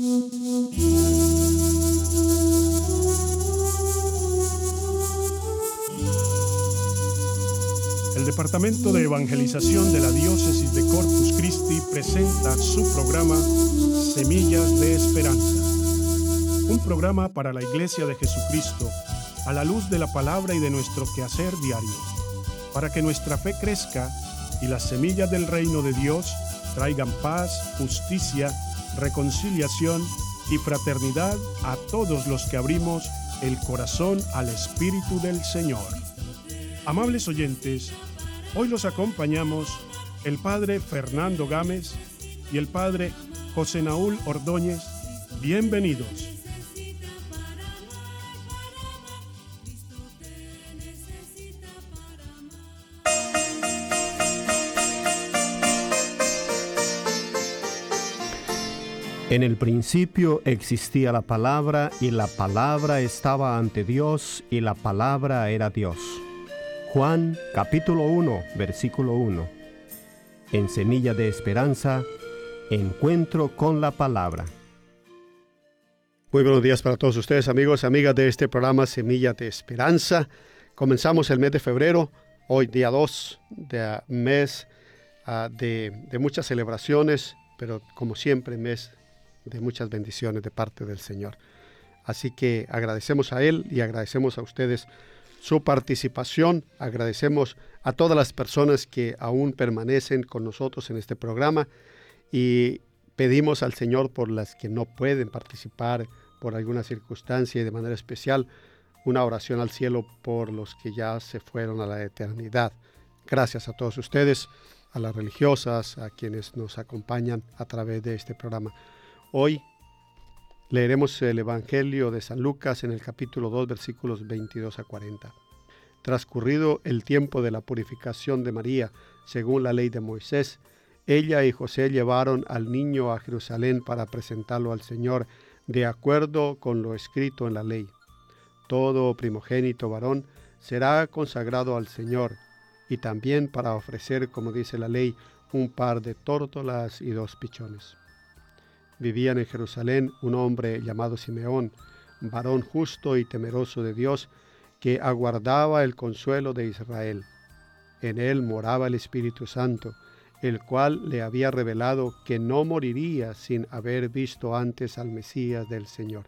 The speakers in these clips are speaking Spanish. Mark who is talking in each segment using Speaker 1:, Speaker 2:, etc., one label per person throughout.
Speaker 1: El Departamento de Evangelización de la Diócesis de Corpus Christi presenta su programa Semillas de Esperanza. Un programa para la Iglesia de Jesucristo a la luz de la palabra y de nuestro quehacer diario, para que nuestra fe crezca y las semillas del reino de Dios traigan paz, justicia, reconciliación y fraternidad a todos los que abrimos el corazón al Espíritu del Señor. Amables oyentes, hoy los acompañamos el Padre Fernando Gámez y el Padre José Naúl Ordóñez. Bienvenidos.
Speaker 2: En el principio existía la palabra, y la palabra estaba ante Dios, y la palabra era Dios. Juan, capítulo 1, versículo 1. En Semilla de Esperanza, encuentro con la palabra.
Speaker 3: Muy buenos días para todos ustedes, amigos y amigas de este programa Semilla de Esperanza. Comenzamos el mes de febrero, hoy día 2 de mes de muchas celebraciones, pero como siempre mes de muchas bendiciones de parte del Señor. Así que agradecemos a Él y agradecemos a ustedes su participación. Agradecemos a todas las personas que aún permanecen con nosotros en este programa y pedimos al Señor por las que no pueden participar por alguna circunstancia y de manera especial una oración al cielo por los que ya se fueron a la eternidad. Gracias a todos ustedes, a las religiosas, a quienes nos acompañan a través de este programa. Hoy leeremos el Evangelio de San Lucas en el capítulo 2, versículos 22 a 40. Transcurrido el tiempo de la purificación de María, según la ley de Moisés, ella y José llevaron al niño a Jerusalén para presentarlo al Señor, de acuerdo con lo escrito en la ley. Todo primogénito varón será consagrado al Señor, y también para ofrecer, como dice la ley, un par de tórtolas y 2 pichones. Vivían en Jerusalén un hombre llamado Simeón, varón justo y temeroso de Dios, que aguardaba el consuelo de Israel. En él moraba el Espíritu Santo, el cual le había revelado que no moriría sin haber visto antes al Mesías del Señor.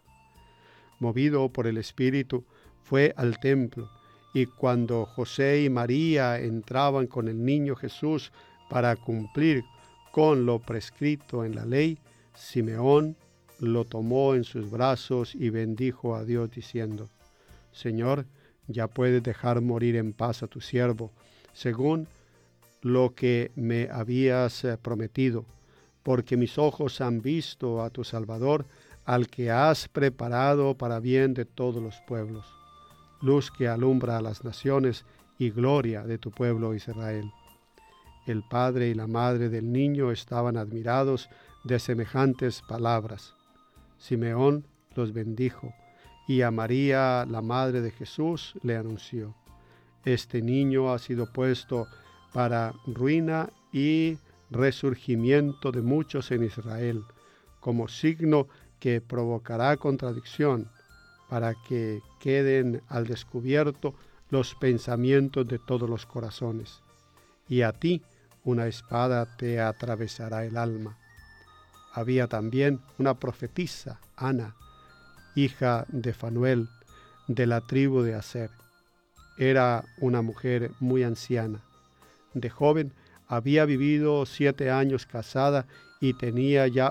Speaker 3: Movido por el Espíritu, fue al templo, y cuando José y María entraban con el niño Jesús para cumplir con lo prescrito en la ley, Simeón lo tomó en sus brazos y bendijo a Dios diciendo: Señor, ya puedes dejar morir en paz a tu siervo, según lo que me habías prometido, porque mis ojos han visto a tu Salvador, al que has preparado para bien de todos los pueblos, luz que alumbra a las naciones y gloria de tu pueblo Israel. El padre y la madre del niño estaban admirados de semejantes palabras. Simeón los bendijo, y a María, la madre de Jesús, le anunció: Este niño ha sido puesto para ruina y resurgimiento de muchos en Israel, como signo que provocará contradicción, para que queden al descubierto los pensamientos de todos los corazones. Y a ti una espada te atravesará el alma. Había también una profetisa, Ana, hija de Fanuel, de la tribu de Aser. Era una mujer muy anciana. De joven había vivido 7 años casada y tenía ya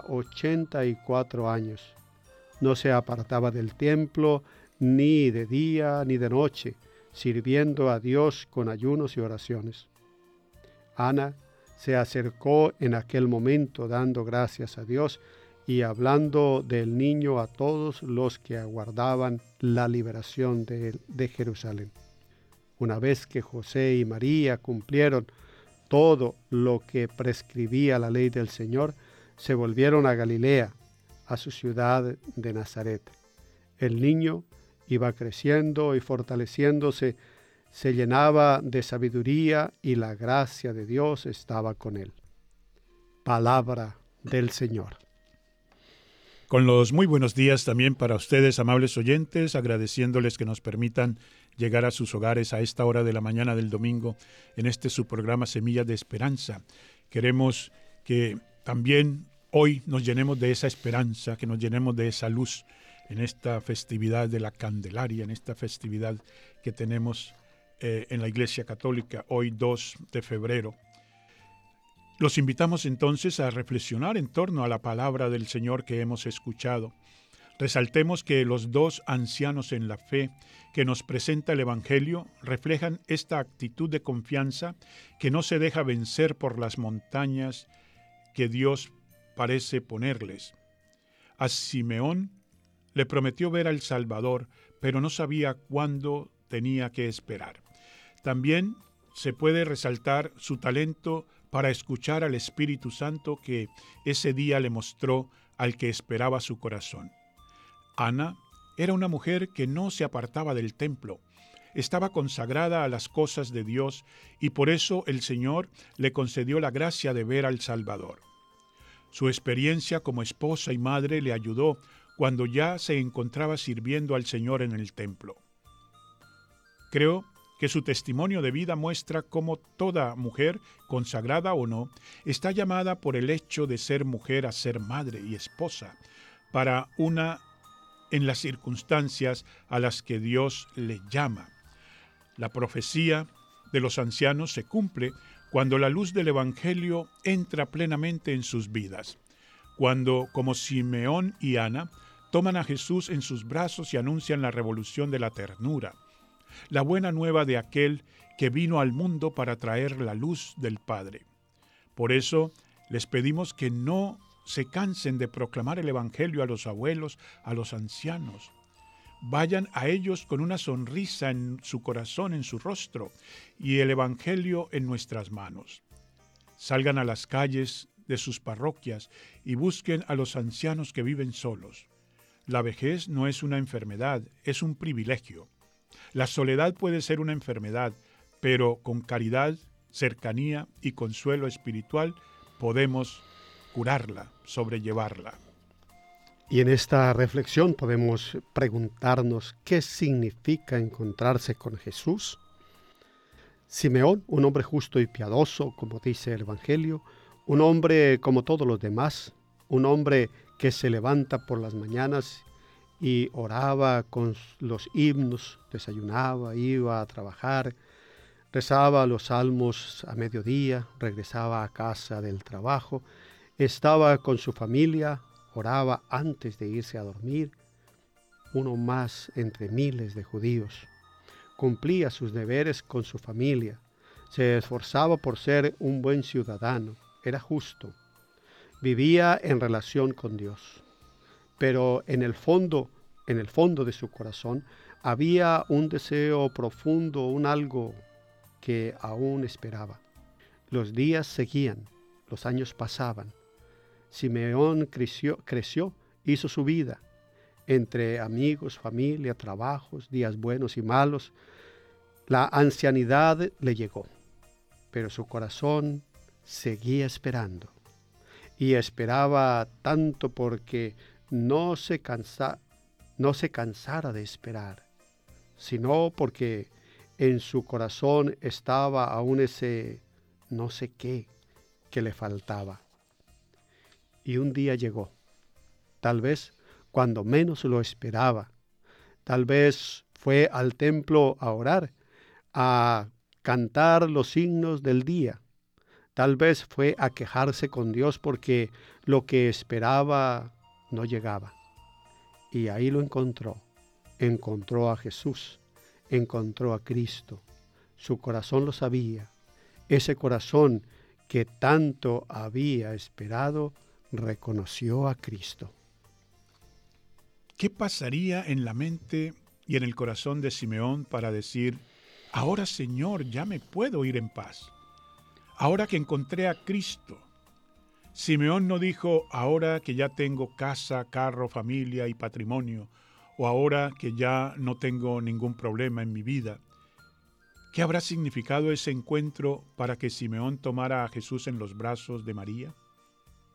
Speaker 3: 84 años. No se apartaba del templo ni de día ni de noche, sirviendo a Dios con ayunos y oraciones. Ana se acercó en aquel momento dando gracias a Dios y hablando del niño a todos los que aguardaban la liberación de Jerusalén. Una vez que José y María cumplieron todo lo que prescribía la ley del Señor, se volvieron a Galilea, a su ciudad de Nazaret. El niño iba creciendo y fortaleciéndose, se llenaba de sabiduría y la gracia de Dios estaba con él. Palabra del Señor.
Speaker 1: Con los muy buenos días también para ustedes, amables oyentes, agradeciéndoles que nos permitan llegar a sus hogares a esta hora de la mañana del domingo en este su programa Semillas de Esperanza. Queremos que también hoy nos llenemos de esa esperanza, que nos llenemos de esa luz en esta festividad de la Candelaria, en esta festividad que tenemos en la Iglesia Católica, hoy 2 de febrero. Los invitamos entonces a reflexionar en torno a la palabra del Señor que hemos escuchado. Resaltemos que los dos ancianos en la fe que nos presenta el Evangelio reflejan esta actitud de confianza que no se deja vencer por las montañas que Dios parece ponerles. A Simeón le prometió ver al Salvador, pero no sabía cuándo tenía que esperar. También se puede resaltar su talento para escuchar al Espíritu Santo que ese día le mostró al que esperaba su corazón. Ana era una mujer que no se apartaba del templo, estaba consagrada a las cosas de Dios y por eso el Señor le concedió la gracia de ver al Salvador. Su experiencia como esposa y madre le ayudó cuando ya se encontraba sirviendo al Señor en el templo. Creo que su testimonio de vida muestra cómo toda mujer, consagrada o no, está llamada por el hecho de ser mujer a ser madre y esposa, para una en las circunstancias a las que Dios le llama. La profecía de los ancianos se cumple cuando la luz del Evangelio entra plenamente en sus vidas, cuando, como Simeón y Ana, toman a Jesús en sus brazos y anuncian la revolución de la ternura, la buena nueva de aquel que vino al mundo para traer la luz del Padre. Por eso les pedimos que no se cansen de proclamar el Evangelio a los abuelos, a los ancianos. Vayan a ellos con una sonrisa en su corazón, en su rostro, y el Evangelio en nuestras manos. Salgan a las calles de sus parroquias y busquen a los ancianos que viven solos. La vejez no es una enfermedad, es un privilegio. La soledad puede ser una enfermedad, pero con caridad, cercanía y consuelo espiritual podemos curarla, sobrellevarla.
Speaker 3: Y en esta reflexión podemos preguntarnos qué significa encontrarse con Jesús. Simeón, un hombre justo y piadoso, como dice el Evangelio, un hombre como todos los demás, un hombre que se levanta por las mañanas y oraba con los himnos, desayunaba, iba a trabajar, rezaba los salmos a mediodía, regresaba a casa del trabajo, estaba con su familia, oraba antes de irse a dormir, uno más entre miles de judíos. Cumplía sus deberes con su familia, se esforzaba por ser un buen ciudadano, era justo, vivía en relación con Dios. Pero en el fondo de su corazón había un deseo profundo, un algo que aún esperaba. Los días seguían, los años pasaban. Simeón creció, hizo su vida, entre amigos, familia, trabajos, días buenos y malos. La ancianidad le llegó, pero su corazón seguía esperando. Y esperaba tanto porque no se cansara de esperar, sino porque en su corazón estaba aún ese no sé qué que le faltaba. Y un día llegó, tal vez cuando menos lo esperaba, tal vez fue al templo a orar, a cantar los himnos del día, tal vez fue a quejarse con Dios porque lo que esperaba no llegaba. Y ahí lo encontró a Jesús, encontró a Cristo. Su corazón lo sabía, ese corazón que tanto había esperado, reconoció a Cristo.
Speaker 1: ¿Qué pasaría en la mente y en el corazón de Simeón para decir, ahora Señor, ya me puedo ir en paz? Ahora que encontré a Cristo. Simeón no dijo, ahora que ya tengo casa, carro, familia y patrimonio, o ahora que ya no tengo ningún problema en mi vida. ¿Qué habrá significado ese encuentro para que Simeón tomara a Jesús en los brazos de María?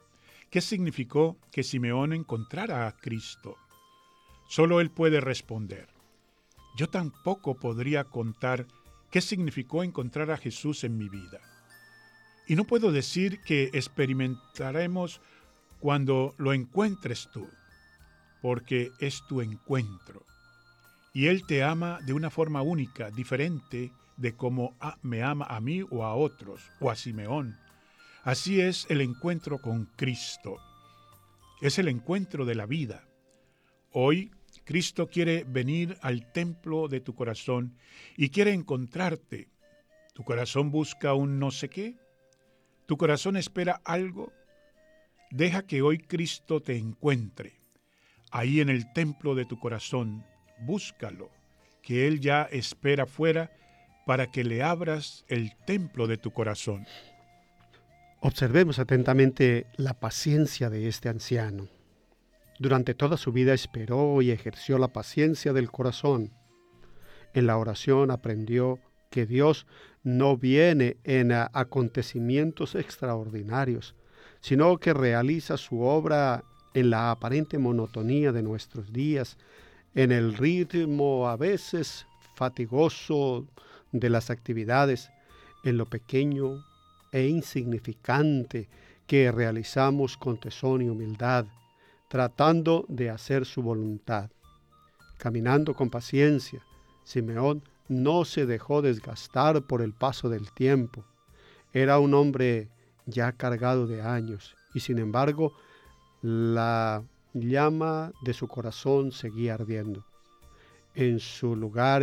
Speaker 1: ¿qué significó que Simeón encontrara a Cristo? Solo él puede responder. Yo tampoco podría contar qué significó encontrar a Jesús en mi vida. Y no puedo decir que experimentaremos cuando lo encuentres tú, porque es tu encuentro. Y Él te ama de una forma única, diferente de cómo me ama a mí o a otros, o a Simeón. Así es el encuentro con Cristo. Es el encuentro de la vida. Hoy, Cristo quiere venir al templo de tu corazón y quiere encontrarte. ¿Tu corazón busca un no sé qué? ¿Tu corazón espera algo? Deja que hoy Cristo te encuentre. Ahí en el templo de tu corazón, búscalo, que Él ya espera fuera para que le abras el templo de tu corazón.
Speaker 3: Observemos atentamente la paciencia de este anciano. Durante toda su vida esperó y ejerció la paciencia del corazón. En la oración aprendió que Dios no viene en acontecimientos extraordinarios, sino que realiza su obra en la aparente monotonía de nuestros días, en el ritmo a veces fatigoso de las actividades, en lo pequeño e insignificante que realizamos con tesón y humildad, tratando de hacer su voluntad. Caminando con paciencia, Simeón no se dejó desgastar por el paso del tiempo. Era un hombre ya cargado de años y sin embargo la llama de su corazón seguía ardiendo. En su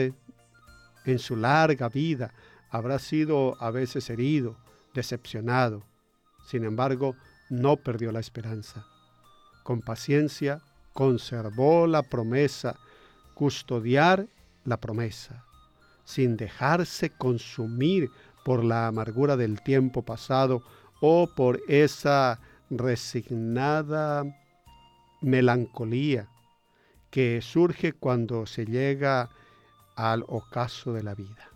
Speaker 3: larga vida habrá sido a veces herido, decepcionado. Sin embargo, no perdió la esperanza. Con paciencia conservó la promesa, custodiar la promesa, sin dejarse consumir por la amargura del tiempo pasado o por esa resignada melancolía que surge cuando se llega al ocaso de la vida.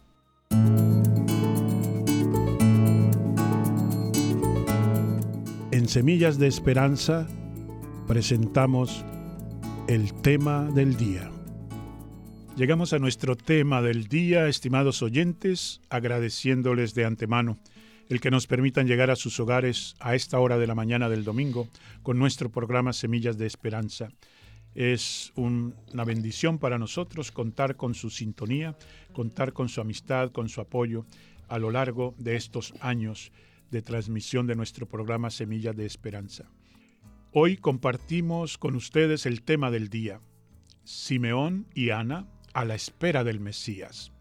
Speaker 1: En Semillas de Esperanza presentamos el tema del día. Llegamos a nuestro tema del día, estimados oyentes, agradeciéndoles de antemano el que nos permitan llegar a sus hogares a esta hora de la mañana del domingo con nuestro programa Semillas de Esperanza. Es una bendición para nosotros contar con su sintonía, contar con su amistad, con su apoyo a lo largo de estos años de transmisión de nuestro programa Semillas de Esperanza. Hoy compartimos con ustedes el tema del día, Simeón y Ana a la espera del Mesías.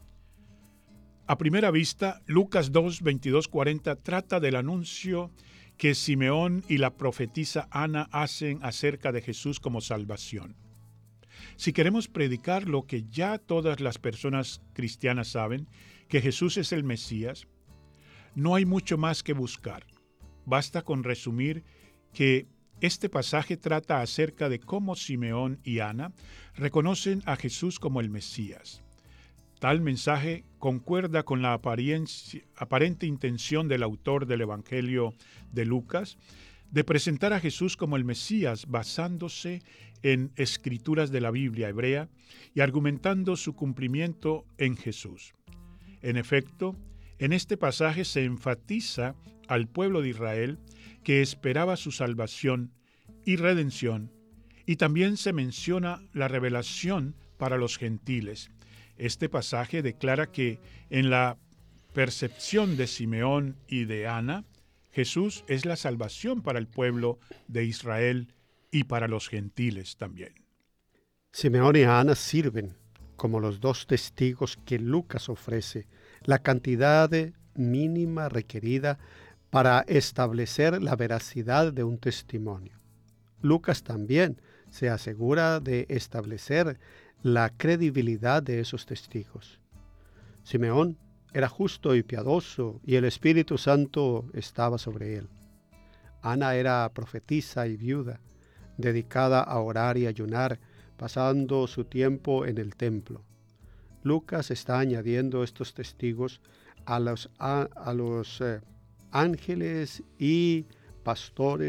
Speaker 1: A primera vista, Lucas 2, 22, 40 trata del anuncio que Simeón y la profetisa Ana hacen acerca de Jesús como salvación. Si queremos predicar lo que ya todas las personas cristianas saben, que Jesús es el Mesías, no hay mucho más que buscar. Basta con resumir que este pasaje trata acerca de cómo Simeón y Ana reconocen a Jesús como el Mesías. Tal mensaje concuerda con la aparente intención del autor del Evangelio de Lucas de presentar a Jesús como el Mesías basándose en escrituras de la Biblia hebrea y argumentando su cumplimiento en Jesús. En efecto, en este pasaje se enfatiza al pueblo de Israel que esperaba su salvación y redención, y también se menciona la revelación para los gentiles. Este pasaje declara que en la percepción de Simeón y de Ana, Jesús es la salvación para el pueblo de Israel y para los gentiles también.
Speaker 3: Simeón y Ana sirven como los dos testigos que Lucas ofrece, la cantidad mínima requerida para establecer la veracidad de un testimonio. Lucas también se asegura de establecer la credibilidad de esos testigos. Simeón era justo y piadoso, y el Espíritu Santo estaba sobre él. Ana era profetisa y viuda, dedicada a orar y ayunar, pasando su tiempo en el templo. Lucas está añadiendo estos testigos a los ángeles y pastores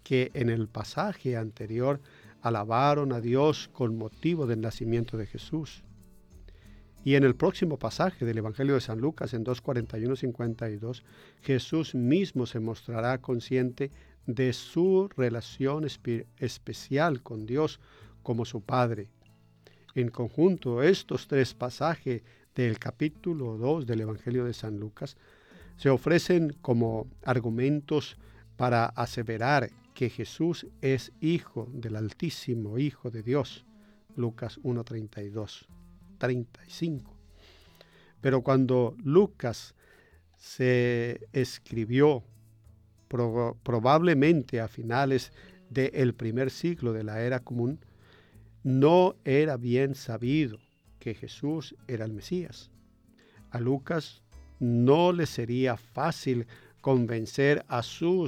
Speaker 3: que en el pasaje anterior alabaron a Dios con motivo del nacimiento de Jesús. Y en el próximo pasaje del Evangelio de San Lucas, en 2:41-52, Jesús mismo se mostrará consciente de su relación especial con Dios como su Padre. En conjunto, estos tres pasajes del capítulo 2 del Evangelio de San Lucas se ofrecen como argumentos para aseverar que Jesús es Hijo del Altísimo, Hijo de Dios. Lucas 1:35. Pero cuando Lucas se escribió probablemente a finales del primer siglo de la era común, no era bien sabido que Jesús era el Mesías. A Lucas no le sería fácil convencer a su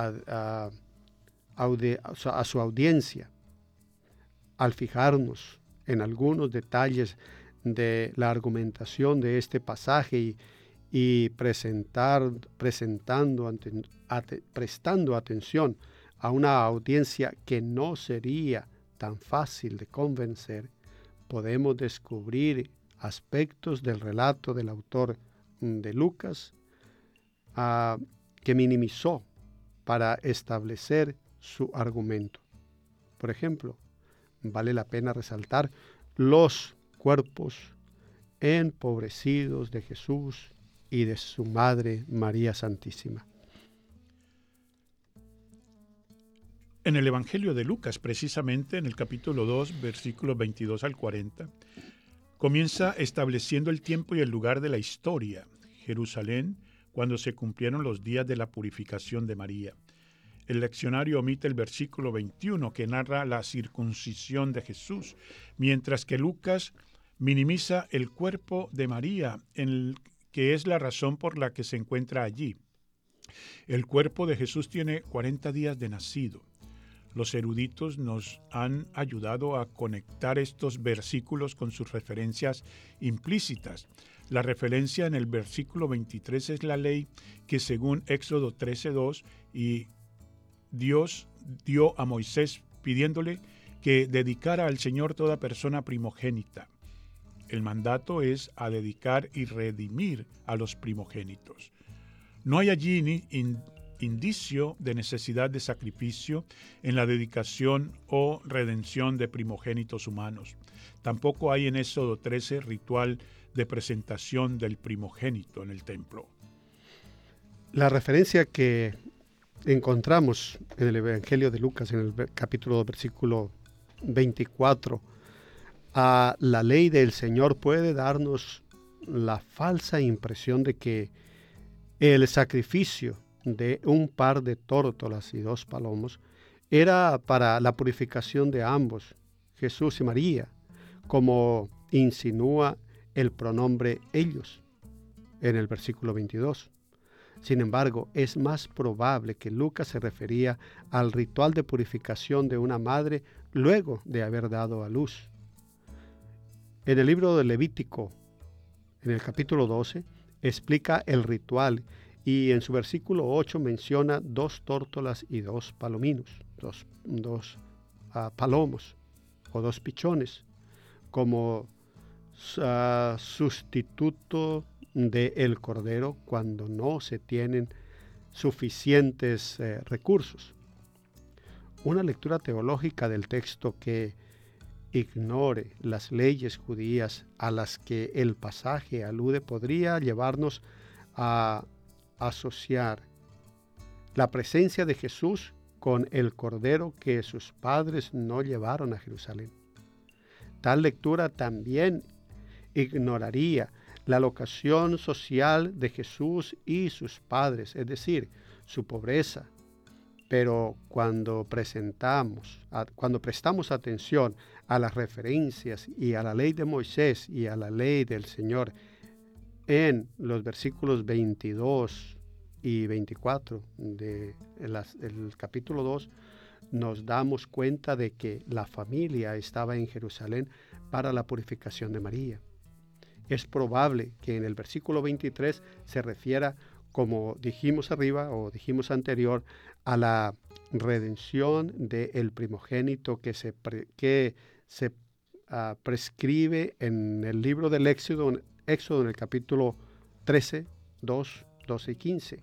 Speaker 3: audiencia. Al fijarnos en algunos detalles de la argumentación de este pasaje y prestando atención a una audiencia que no sería tan fácil de convencer, podemos descubrir aspectos del relato del autor de Lucas que minimizó para establecer su argumento. Por ejemplo, vale la pena resaltar los cuerpos empobrecidos de Jesús y de su madre María Santísima.
Speaker 1: En el Evangelio de Lucas, precisamente en el capítulo 2, versículos 22 al 40, comienza estableciendo el tiempo y el lugar de la historia. Jerusalén, cuando se cumplieron los días de la purificación de María. El leccionario omite el versículo 21 que narra la circuncisión de Jesús, mientras que Lucas minimiza el cuerpo de María, que es la razón por la que se encuentra allí. El cuerpo de Jesús tiene 40 días de nacido. Los eruditos nos han ayudado a conectar estos versículos con sus referencias implícitas. La referencia en el versículo 23 es la ley que según Éxodo 13:2 y Dios dio a Moisés pidiéndole que dedicara al Señor toda persona primogénita. El mandato es a dedicar y redimir a los primogénitos. No hay allí ni indicio de necesidad de sacrificio en la dedicación o redención de primogénitos humanos. Tampoco hay en Éxodo 13 ritual de presentación del primogénito en el templo.
Speaker 3: La referencia que encontramos en el Evangelio de Lucas, en el capítulo 2, versículo 24, a la ley del Señor puede darnos la falsa impresión de que el sacrificio de un par de tórtolas y 2 palomos era para la purificación de ambos, Jesús y María, como insinúa el pronombre ellos en el versículo 22. Sin embargo, es más probable que Lucas se refería al ritual de purificación de una madre luego de haber dado a luz. En el libro de Levítico, en el capítulo 12, explica el ritual y en su versículo 8 menciona 2 tórtolas y 2 palominos, dos palomos o 2 pichones como sustituto del cordero cuando no se tienen suficientes recursos. Una lectura teológica del texto que ignore las leyes judías a las que el pasaje alude podría llevarnos a asociar la presencia de Jesús con el cordero que sus padres no llevaron a Jerusalén. Tal lectura también ignoraría la locación social de Jesús y sus padres, es decir, su pobreza. Pero cuando prestamos atención a las referencias y a la ley de Moisés y a la ley del Señor en los versículos 22 y 24 del capítulo 2, nos damos cuenta de que la familia estaba en Jerusalén para la purificación de María. Es probable que en el versículo 23 se refiera como dijimos arriba o dijimos anterior, a la redención del primogénito que se prescribe en el libro del Éxodo en el capítulo 13, 2, 12 y 15.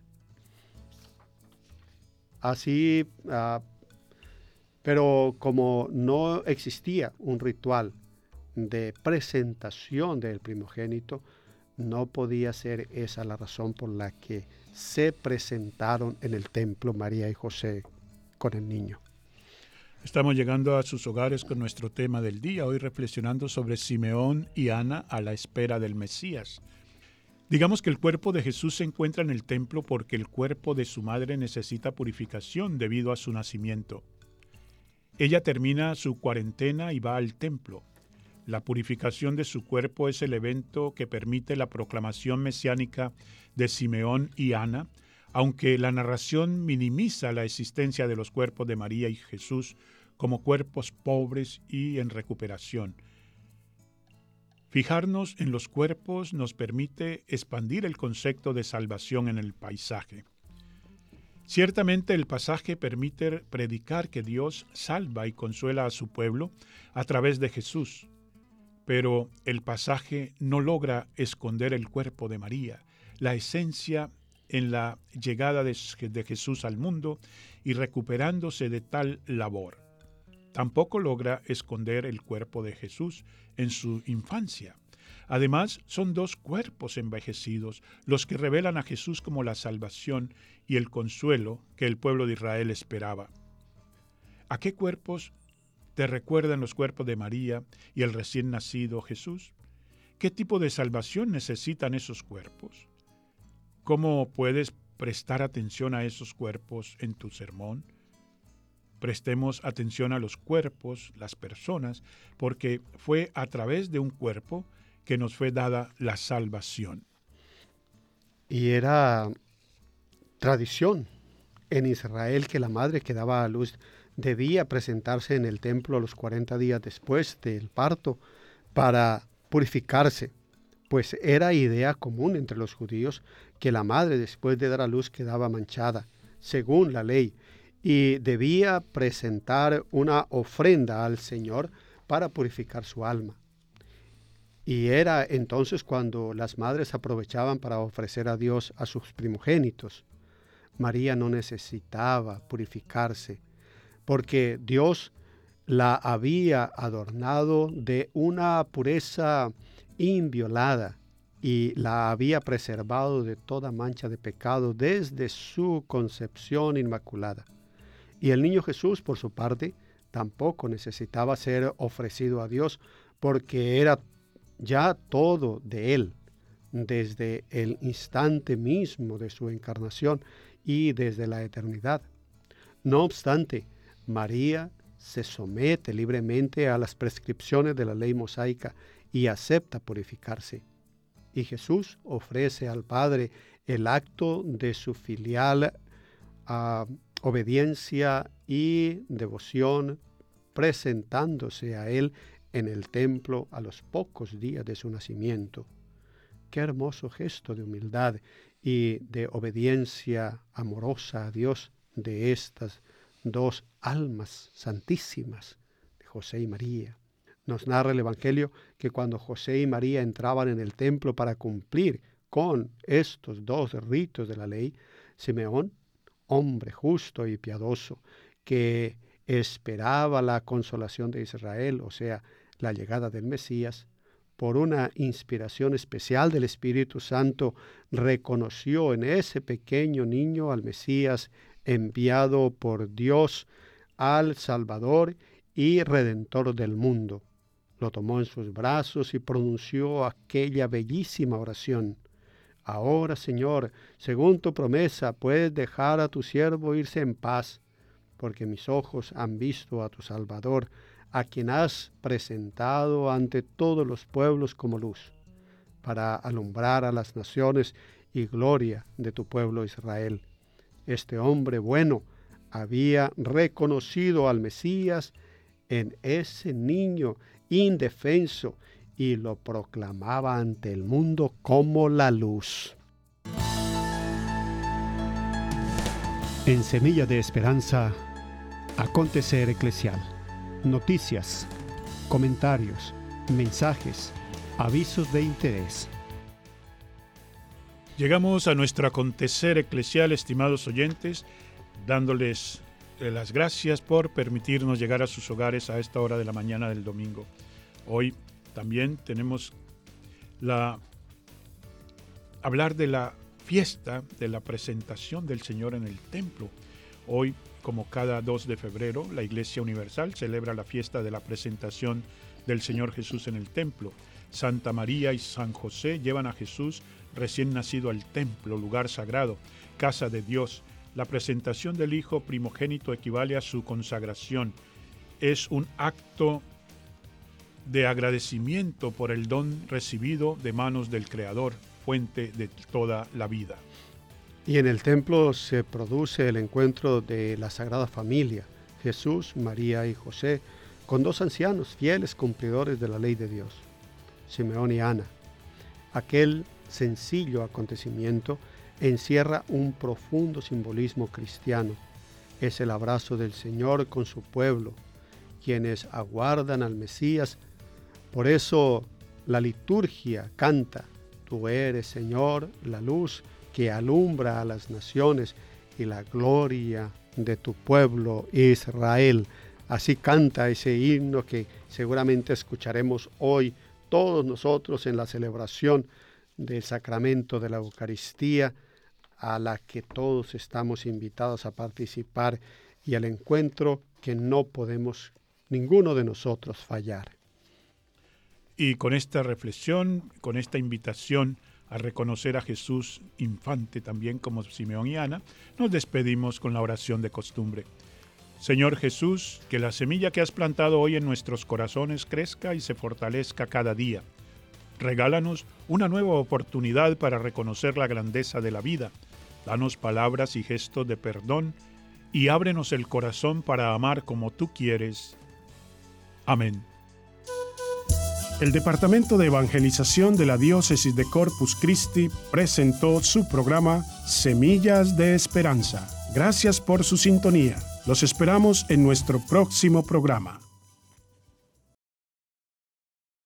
Speaker 3: Así, pero como no existía un ritual de presentación del primogénito, no podía ser esa la razón por la que se presentaron en el templo María y José con el niño.
Speaker 4: Estamos llegando a sus hogares con nuestro tema del día, hoy reflexionando sobre Simeón y Ana a la espera del Mesías. Digamos que el cuerpo de Jesús se encuentra en el templo porque el cuerpo de su madre necesita purificación debido a su nacimiento. Ella termina su cuarentena y va al templo. La purificación de su cuerpo es el evento que permite la proclamación mesiánica de Simeón y Ana, aunque la narración minimiza la existencia de los cuerpos de María y Jesús como cuerpos pobres y en recuperación. Fijarnos en los cuerpos nos permite expandir el concepto de salvación en el paisaje. Ciertamente el pasaje permite predicar que Dios salva y consuela a su pueblo a través de Jesús, pero el pasaje no logra esconder el cuerpo de María, la esencia en la llegada de Jesús al mundo y recuperándose de tal labor. Tampoco logra esconder el cuerpo de Jesús en su infancia. Además, son dos cuerpos envejecidos los que revelan a Jesús como la salvación y el consuelo que el pueblo de Israel esperaba. ¿A qué cuerpos te recuerdan los cuerpos de María y el recién nacido Jesús? ¿Qué tipo de salvación necesitan esos cuerpos? ¿Cómo puedes prestar atención a esos cuerpos en tu sermón? Prestemos atención a los cuerpos, las personas, porque fue a través de un cuerpo que nos fue dada la salvación.
Speaker 3: Y era tradición en Israel que la madre que daba a luz debía presentarse en el templo los 40 días después del parto para purificarse, pues era idea común entre los judíos que la madre después de dar a luz quedaba manchada, según la ley, y debía presentar una ofrenda al Señor para purificar su alma. Y era entonces cuando las madres aprovechaban para ofrecer a Dios a sus primogénitos. María no necesitaba purificarse, porque Dios la había adornado de una pureza inviolada y la había preservado de toda mancha de pecado desde su concepción inmaculada. Y el niño Jesús, por su parte, tampoco necesitaba ser ofrecido a Dios, porque era ya todo de Él, desde el instante mismo de su encarnación y desde la eternidad. No obstante, María se somete libremente a las prescripciones de la ley mosaica y acepta purificarse. Y Jesús ofrece al Padre el acto de su filial obediencia y devoción, presentándose a Él en el templo a los pocos días de su nacimiento. Qué hermoso gesto de humildad y de obediencia amorosa a Dios de estas dos almas santísimas, de José y María. Nos narra el Evangelio que cuando José y María entraban en el templo para cumplir con estos dos ritos de la ley, Simeón, hombre justo y piadoso, que esperaba la consolación de Israel, o sea, la llegada del Mesías, por una inspiración especial del Espíritu Santo, reconoció en ese pequeño niño al Mesías enviado por Dios, al Salvador y Redentor del mundo. Lo tomó en sus brazos y pronunció aquella bellísima oración: Ahora, Señor, según tu promesa, puedes dejar a tu siervo irse en paz, porque mis ojos han visto a tu Salvador, a quien has presentado ante todos los pueblos como luz, para alumbrar a las naciones y gloria de tu pueblo Israel. Este hombre bueno había reconocido al Mesías en ese niño indefenso y lo proclamaba ante el mundo como la luz.
Speaker 2: En Semilla de Esperanza, acontecer eclesial. Noticias, comentarios, mensajes, avisos de interés.
Speaker 4: Llegamos a nuestro acontecer eclesial, estimados oyentes, dándoles las gracias por permitirnos llegar a sus hogares a esta hora de la mañana del domingo. Hoy también tenemos hablar de la fiesta de la presentación del Señor en el templo. Hoy, como cada 2 de febrero, la Iglesia Universal celebra la fiesta de la presentación del Señor Jesús en el templo. Santa María y San José llevan a Jesús recién nacido al templo, lugar sagrado, casa de Dios. La presentación del Hijo primogénito equivale a su consagración. Es un acto de agradecimiento por el don recibido de manos del Creador, fuente de toda la vida.
Speaker 3: Y en el templo se produce el encuentro de la Sagrada Familia, Jesús, María y José, con 2 ancianos fieles cumplidores de la ley de Dios, Simeón y Ana. Aquel sencillo acontecimiento encierra un profundo simbolismo cristiano. Es el abrazo del Señor con su pueblo, quienes aguardan al Mesías. Por eso la liturgia canta: Tú eres, Señor, la luz que alumbra a las naciones y la gloria de tu pueblo Israel. Así canta ese himno que seguramente escucharemos hoy todos nosotros en la celebración del sacramento de la Eucaristía, a la que todos estamos invitados a participar y al encuentro que no podemos ninguno de nosotros fallar.
Speaker 4: Y con esta reflexión, con esta invitación a reconocer a Jesús infante también como Simeón y Ana, nos despedimos con la oración de costumbre. Señor Jesús, que la semilla que has plantado hoy en nuestros corazones crezca y se fortalezca cada día. Regálanos una nueva oportunidad para reconocer la grandeza de la vida. Danos palabras y gestos de perdón y ábrenos el corazón para amar como tú quieres. Amén.
Speaker 1: El Departamento de Evangelización de la Diócesis de Corpus Christi presentó su programa Semillas de Esperanza. Gracias por su sintonía. Los esperamos en nuestro próximo programa.